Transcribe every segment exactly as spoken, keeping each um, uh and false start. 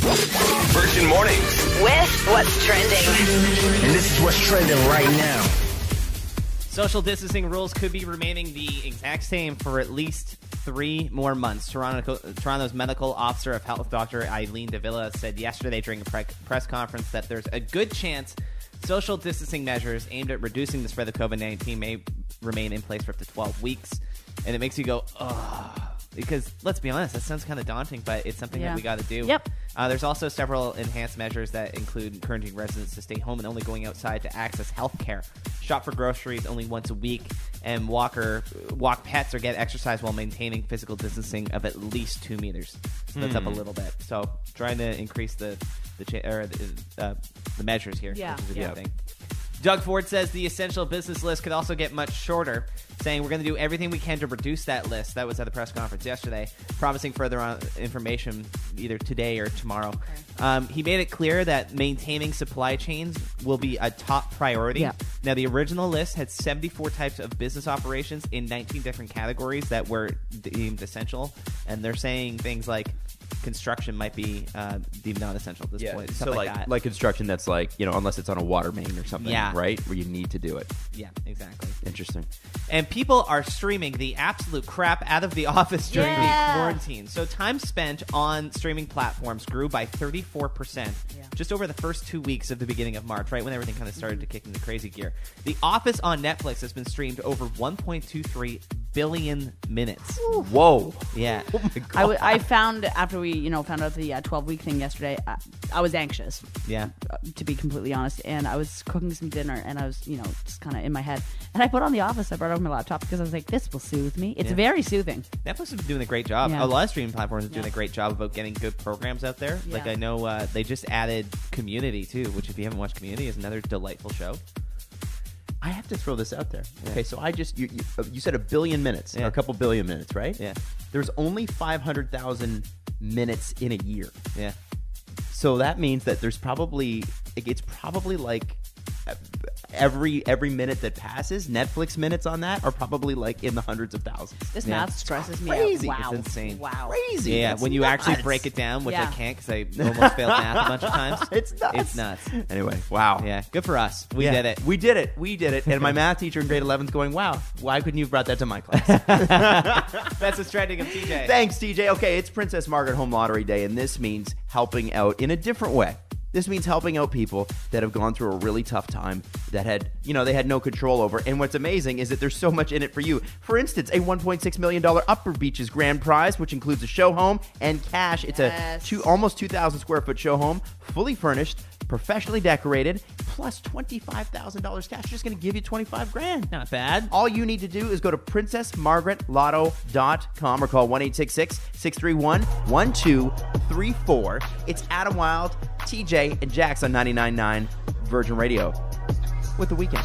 Virgin Mornings with What's Trending. And this is what's trending right now. Social distancing rules could be remaining the exact same for at least three more months. Toronto, Toronto's medical officer of health, Doctor Eileen Davila, said yesterday during a pre- press conference that there's a good chance social distancing measures aimed at reducing the spread of COVID nineteen may remain in place for up to twelve weeks. And it makes you go, ugh. Because, let's be honest, that sounds kind of daunting, but it's something Yeah. that we got to do. Yep. Uh, there's also several enhanced measures that include encouraging residents to stay home and only going outside to access health care, shop for groceries only once a week, and walk, or, walk pets or get exercise while maintaining physical distancing of at least two meters. So that's up a little bit. So trying to increase the the, cha- or the, uh, the measures here, Yeah. which is a Yeah. good thing. Doug Ford says the essential business list could also get much shorter, saying we're going to do everything we can to reduce that list. That was at the press conference yesterday, promising further on information either today or tomorrow. Okay. Um, he made it clear that maintaining supply chains will be a top priority. Yeah. Now, the original list had seventy-four types of business operations in nineteen different categories that were deemed essential, and they're saying things like construction might be uh, deemed non-essential at this Yeah, point. so Stuff like like that. like construction that's like, you know, unless it's on a water main or something, Yeah. right? Where you need to do it. Yeah, exactly. Interesting. And people are streaming the absolute crap out of The Office during Yeah. the quarantine. So time spent on streaming platforms grew by thirty-four percent Yeah. just over the first two weeks of the beginning of March, right when everything kind of started to kick into crazy gear. The Office on Netflix has been streamed over one point two three billion minutes. Whoa. Yeah. Oh my God. I, w- I found after we, you know, found out the uh, twelve week thing yesterday, I, I was anxious, Yeah. uh, to be completely honest. And I was cooking some dinner, and I was, you know, just kind of in my head. And I put on The Office. I brought over my laptop because I was like, this will soothe me. It's Yeah. very soothing. Netflix has been doing a great job. Yeah. A lot of streaming platforms are doing Yeah. a great job about getting good programs out there. Like Yeah. I know uh, they just added Community too, which if you haven't watched Community is another delightful show. I have to throw this out there. Yeah. Okay, so I just you, you, uh, you said a billion minutes Yeah. or a couple billion minutes, right? Yeah. There's only five hundred thousand minutes in a year. Yeah. So that means that there's probably it's probably like every every minute that passes, Netflix minutes on that are probably like in the hundreds of thousands. This Yeah. math stresses me crazy. out. Wow. It's insane. Wow. Crazy. Yeah, It's when you nuts. actually break it down, which I Yeah. can't because I almost failed math a bunch of times. It's nuts. It's nuts. Anyway, wow. Yeah, good for us. We Yeah. did it. We did it. We did it. And my math teacher in grade eleven is going, wow, why couldn't you have brought that to my class? That's what's trending of T J. Thanks, T J. Okay, it's Princess Margaret Home Lottery Day, and this means helping out in a different way. This means helping out people that have gone through a really tough time that had, you know, they had no control over. And what's amazing is that there's so much in it for you. For instance, a one point six million dollars Upper Beaches grand prize, which includes a show home and cash. It's Yes. a two, almost two thousand square foot show home, fully furnished, professionally decorated, plus twenty-five thousand dollars cash. Just going to give you twenty-five grand. Not bad. All you need to do is go to princess margaret lotto dot com or call one eight six six, six three one, one two three four. It's Adam Wilde, T J, and Jax on ninety-nine point nine Virgin Radio with The Weekend.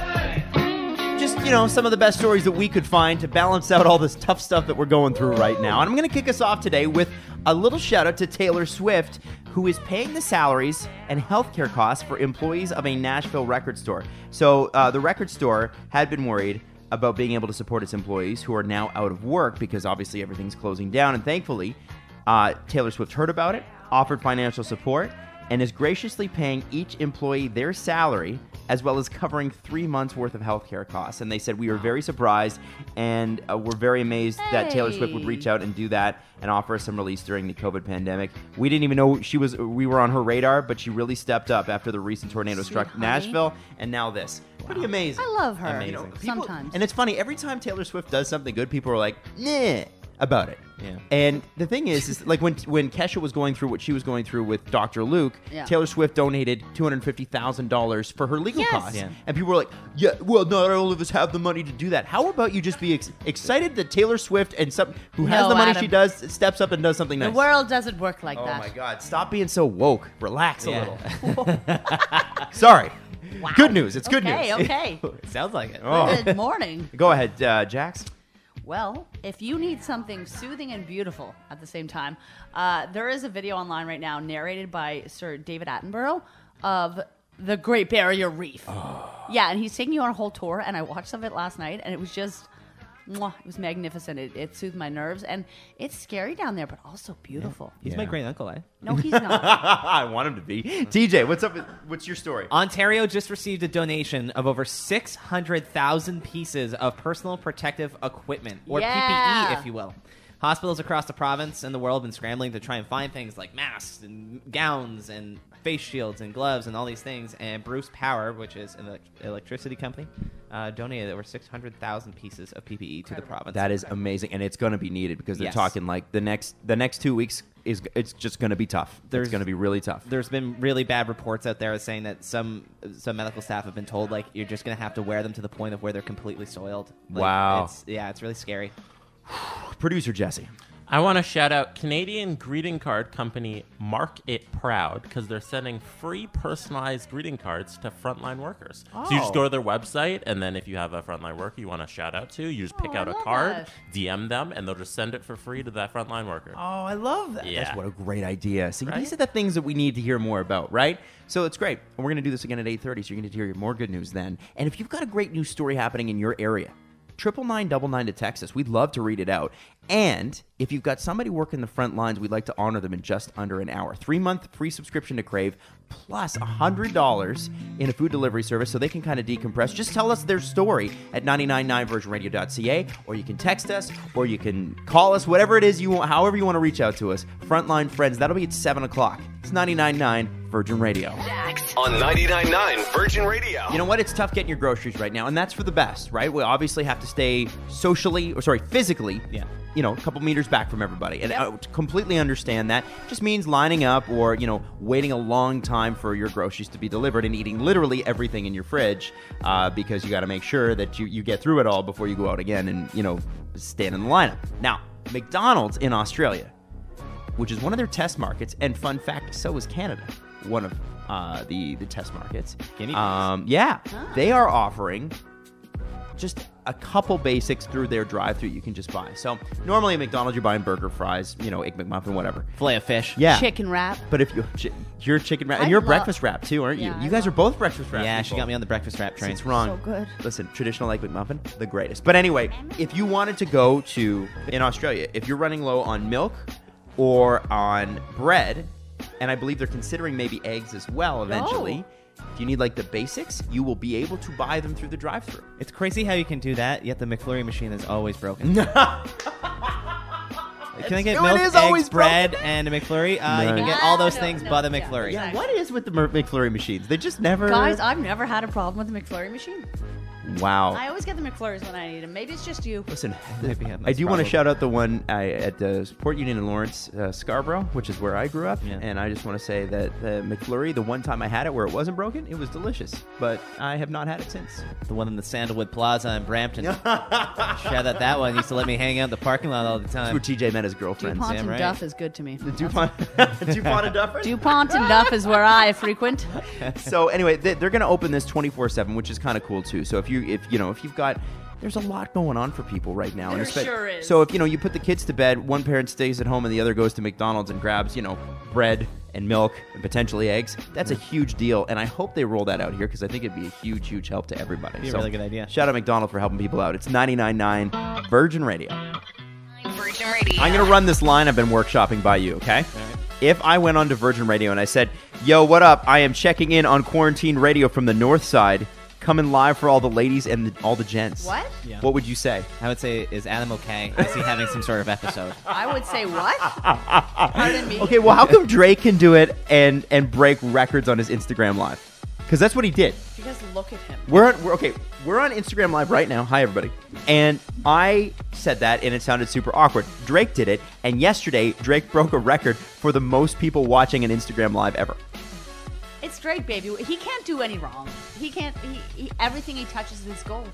Just, you know, some of the best stories that we could find to balance out all this tough stuff that we're going through right now. And I'm going to kick us off today with a little shout out to Taylor Swift, who is paying the salaries and healthcare costs for employees of a Nashville record store. So uh, the record store had been worried about being able to support its employees who are now out of work because obviously everything's closing down. And thankfully, uh, Taylor Swift heard about it, offered financial support, and is graciously paying each employee their salary as well as covering three months worth of healthcare costs. And they said, we were very surprised and uh, we're very amazed that Taylor Swift would reach out and do that and offer us some release during the COVID pandemic. We didn't even know she was, we were on her radar, but she really stepped up after the recent tornado struck honey. Nashville. And now this. Pretty amazing. I love her. Amazing. You know, people- Sometimes. And it's funny, every time Taylor Swift does something good, people are like, nah, about it. Yeah. And the thing is, is like when when Kesha was going through what she was going through with Doctor Luke, Yeah. Taylor Swift donated two hundred fifty thousand dollars for her legal Yes. costs. Yeah. And people were like, yeah, well, not all of us have the money to do that. How about you just be ex- excited that Taylor Swift and some who has No, the money Adam. she does steps up and does something The nice? world doesn't work like Oh that. my God! Stop being so woke. Relax a Yeah. little. Sorry. Wow. Good news. It's good okay, news. Okay, Sounds like it. Oh. Good morning. Go ahead, uh, Jax. Well, if you need something soothing and beautiful at the same time, uh, there is a video online right now narrated by Sir David Attenborough of the Great Barrier Reef. Oh. Yeah, and he's taking you on a whole tour, and I watched some of it last night, and it was just mwah, it was magnificent. It, it soothed my nerves, and it's scary down there, but also beautiful. He's Yeah. my great uncle, eh? No, he's not. I want him to be. T J, what's up? with- What's your story? Ontario just received a donation of over six hundred thousand pieces of personal protective equipment, or P P Yeah. E, if you will. Hospitals across the province and the world have been scrambling to try and find things like masks and gowns and face shields and gloves and all these things. And Bruce Power, which is an elec- electricity company, uh, donated over six hundred thousand pieces of P P E to the province. That is amazing, and it's going to be needed because they're Yes. talking like the next the next two weeks is it's just going to be tough. There's- it's going to be really tough. There's been really bad reports out there saying that some some medical staff have been told like you're just going to have to wear them to the point of where they're completely soiled. Like, Wow. It's, yeah, it's really scary. Producer Jesse. I want to shout out Canadian greeting card company Mark It Proud because they're sending free personalized greeting cards to frontline workers. So you just Oh. go to their website, and then if you have a frontline worker you want to shout out to, you just pick Oh, out I a love card, that. D M them, and they'll just send it for free to that frontline worker. Oh, I love that. Yeah. That's what a great idea. See, Right? these are the things that we need to hear more about, right? So it's great. And we're going to do this again at eight thirty, so you're going to hear more good news then. And if you've got a great news story happening in your area, triple nine double nine to text us. We'd love to read it out. And if you've got somebody working the front lines, we'd like to honor them in just under an hour. Three-month free subscription to Crave, plus one hundred dollars in a food delivery service so they can kind of decompress. Just tell us their story at nine nine nine virgin radio dot c a, or you can text us, or you can call us, whatever it is you want, however you want to reach out to us. Frontline Friends, that'll be at seven o'clock. It's nine nine nine Virgin Radio. Jax. On ninety-nine point nine Virgin Radio. You know what? It's tough getting your groceries right now, and that's for the best, right? We obviously have to stay socially, or sorry, physically, Yeah. you know, a couple meters back from everybody. And I completely understand that. Just means lining up or, you know, waiting a long time for your groceries to be delivered and eating literally everything in your fridge uh, because you got to make sure that you, you get through it all before you go out again and, you know, stand in the lineup. Now, McDonald's in Australia, which is one of their test markets, and fun fact, so is Canada, one of uh, the, the test markets. Guinea pigs. Um, yeah, they are offering just a couple basics through their drive-thru you can just buy. So normally at McDonald's you're buying burger, fries, you know, egg McMuffin, whatever. Filet of fish. Yeah. Chicken wrap. But if you chi- you're chicken wrap, and I you're love- breakfast wrap too, aren't you? Yeah, you I guys are love- both breakfast wrap. Yeah, she people. got me on the breakfast wrap train. It's wrong. So good. Listen, traditional egg McMuffin, the greatest. But anyway, if you wanted to go to in Australia, if you're running low on milk or on bread, and I believe they're considering maybe eggs as well eventually. If you need like the basics, you will be able to buy them through the drive-thru. It's crazy how you can do that, yet the McFlurry machine is always broken. Can I get No, it milk, is eggs, always bread, and a McFlurry? Uh, You can get all those No, things no, but a yeah, McFlurry. Yeah, Exactly. what is with the Mer- McFlurry machines? They just never. Guys, I've never had a problem with the McFlurry machine. wow. I always get the McFlurries when I need them. Maybe it's just you. Listen, Maybe have I this do want to problem. shout out the one I, at the Support Union in Lawrence, uh, Scarborough, which is where I grew up. Yeah. And I just want to say that the McFlurry, the one time I had it where it wasn't broken, it was delicious. But I have not had it since. The one in the Sandalwood Plaza in Brampton. Shout out that one. Used to let me hang out in the parking lot all the That's time. where T J met his girlfriend. DuPont damn and right. Duff is good to me. The DuPont, DuPont and Duffer? DuPont and Duff is where I frequent. So anyway, they, they're going to open this twenty-four seven, which is kind of cool too. So if you if you know if you've got there's a lot going on for people right now. There espe- sure is. So if you know you put the kids to bed, one parent stays at home and the other goes to McDonald's and grabs you know bread and milk and potentially eggs. That's a huge deal, and I hope they roll that out here because I think it'd be a huge, huge help to everybody. Be a So, really good idea. Shout out McDonald's for helping people out. It's ninety-nine point nine Virgin Radio. Virgin Radio. I'm going to run this line I've been workshopping by you, okay? If I went on to Virgin Radio and I said, yo, what up? I am checking in on Quarantine Radio from the north side, coming live for all the ladies and the, all the gents. What? Yeah. What would you say? I would say, is Adam okay? Is he having some sort of episode? I would say what? Pardon me. Okay, well, how come Drake can do it and, and break records on his Instagram Live? Because that's what he did. Because look at him. We're on, we're okay. We're on Instagram Live right now. Hi, everybody. And I said that, and it sounded super awkward. Drake did it, and yesterday Drake broke a record for the most people watching an Instagram Live ever. It's Drake, baby. He can't do any wrong. He can't. He, he, everything he touches is gold.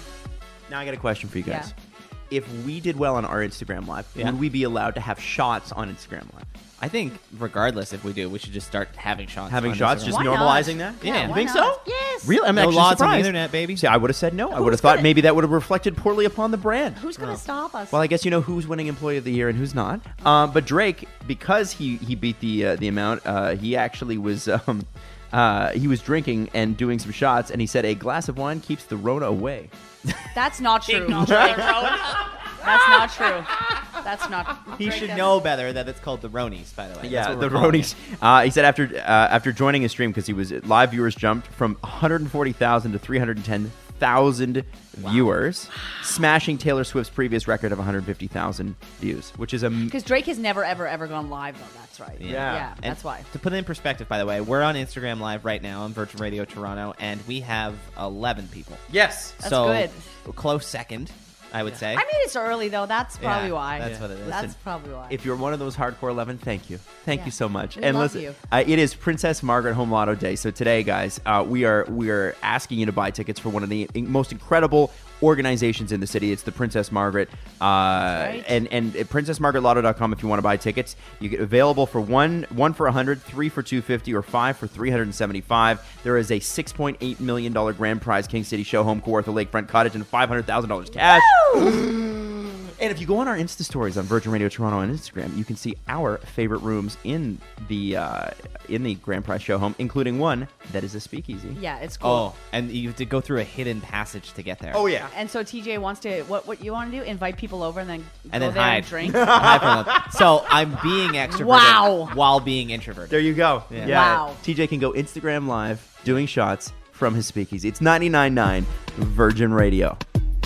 Now I got a question for you guys. Yeah. If we did well on our Instagram Live, Yeah. would we be allowed to have shots on Instagram Live? I think, regardless if we do, we should just start having shots. Having on shots, Instagram. just Why not? normalizing that? Yeah. You why think not? so? Yes. Really? I'm No actually laws on the surprised. internet, baby. See, I would have said no. I would have Who's thought gonna- maybe that would have reflected poorly upon the brand. Who's gonna stop us? Well, I guess you know who's winning Employee of the Year and who's not. Um, but Drake, because he he beat the uh, the amount, uh, he actually was um, uh, he was drinking and doing some shots, and he said a glass of wine keeps the Rona away. That's not true. That's not true. That's not. He Drake should doesn't- know better that it's called the Ronies, by the way. Yeah, That's what the we're calling Ronies. Uh, he said after uh, after joining his stream, because he was live viewers jumped from one hundred forty thousand to three hundred ten thousand viewers, smashing Taylor Swift's previous record of one hundred fifty thousand views, which is a m- Because Drake has never, ever, ever gone live, though. That's right. Yeah. Yeah, And that's why. To put it in perspective, by the way, we're on Instagram Live right now on Virgin Radio Toronto, and we have eleven people. yes. That's so, good. Close second, I would say. I mean, it's early, though. That's probably Yeah, why. that's what it is. That's Listen, probably why. If you're one of those hardcore eleven, thank you, thank Yeah. you so much. We and love listen, you. Uh, it is Princess Margaret Home Lotto Day. So today, guys, uh, we are we are asking you to buy tickets for one of the in- most incredible organizations in the city. It's the Princess Margaret, uh, right. and and at princess margaret lotto dot com if you want to buy tickets. You get available for one one for one hundred, three for two hundred fifty, or five for three hundred seventy-five. There is a six point eight million dollar grand prize King City show home Kawartha Lakefront Cottage and five hundred thousand dollars cash. And if you go on our Insta stories on Virgin Radio Toronto on Instagram, you can see our favorite rooms in the uh, in the grand prize show home, including one that is a speakeasy. yeah, it's cool. Oh, and you have to go through a hidden passage to get there. Oh yeah. And so T J wants to, what What you want to do? Invite people over and then And go then there hide. and drink? Hide from them. So I'm being extroverted Wow. while being introverted. There you go. Yeah. Wow. T J can go Instagram live doing shots from his speakeasy. It's ninety-nine point nine Virgin Radio.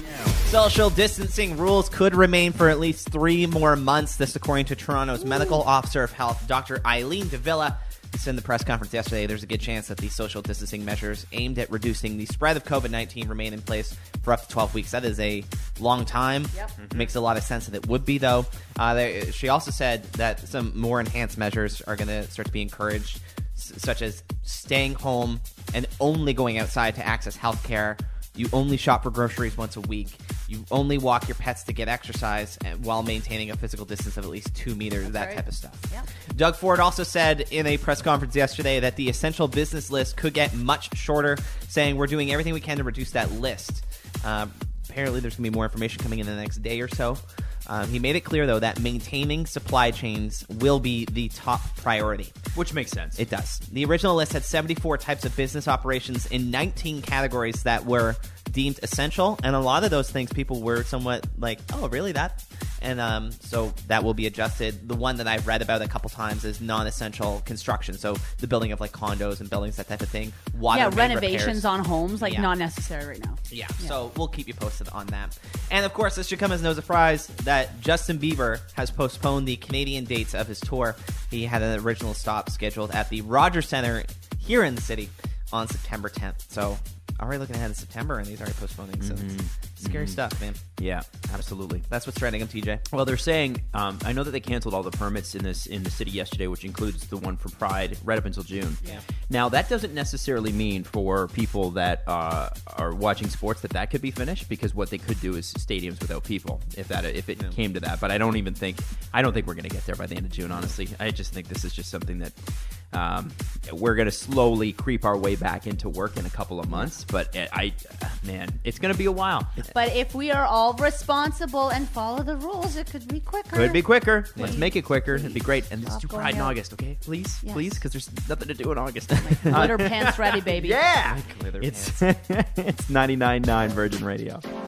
Social distancing rules could remain for at least three more months. This, according to Toronto's medical officer of health, Doctor Eileen Davila. He said in the press conference yesterday there's a good chance that these social distancing measures aimed at reducing the spread of COVID nineteen remain in place for up to twelve weeks. That is a long time. Yep. Mm-hmm. Makes a lot of sense that it would be, though. Uh, they, she also said that some more enhanced measures are going to start to be encouraged, s- such as staying home and only going outside to access health care. You only shop for groceries once a week. You only walk your pets to get exercise and, while maintaining a physical distance of at least two meters, that right. type of stuff. Yeah. Doug Ford also said in a press conference yesterday that the essential business list could get much shorter, saying we're doing everything we can to reduce that list. Um, apparently, there's going to be more information coming in the next day or so. Um, he made it clear, though, that maintaining supply chains will be the top priority. Which makes sense. It does. The original list had seventy-four types of business operations in nineteen categories that were deemed essential, and a lot of those things people were somewhat like, oh, really, that? And um, so that will be adjusted. The one that I've read about a couple times is non-essential construction, so the building of like condos and buildings, that type of thing. Water yeah, main renovations repairs. on homes, like Yeah. not necessary right now. Yeah, so we'll keep you posted on that. And of course, this should come as no surprise that Justin Bieber has postponed the Canadian dates of his tour. He had an original stop scheduled at the Rogers Centre here in the city on September tenth. So already looking ahead to September, and he's already postponing. So it's scary stuff, man. Yeah, absolutely. That's what's trending. I'm T J. Well, they're saying um, I know that they canceled all the permits in this in the city yesterday, which includes the one for Pride right up until June. Yeah. Now that doesn't necessarily mean for people that uh, are watching sports that that could be finished, because what they could do is stadiums without people if that if it Yeah. came to that. But I don't even think I don't think we're going to get there by the end of June. Honestly, I just think this is just something that um, we're going to slowly creep our way back into work in a couple of months. But I, I man, it's going to be a while. But if we are all responsible and follow the rules, it could be quicker. Could be quicker. Let's make it quicker. It'd be great. And let's Stop do going Pride in out. August, okay? Please, Yes. please, because there's nothing to do in August. Glitter pants ready, baby. Yeah. Glitter It's it's ninety-nine point nine Virgin Radio.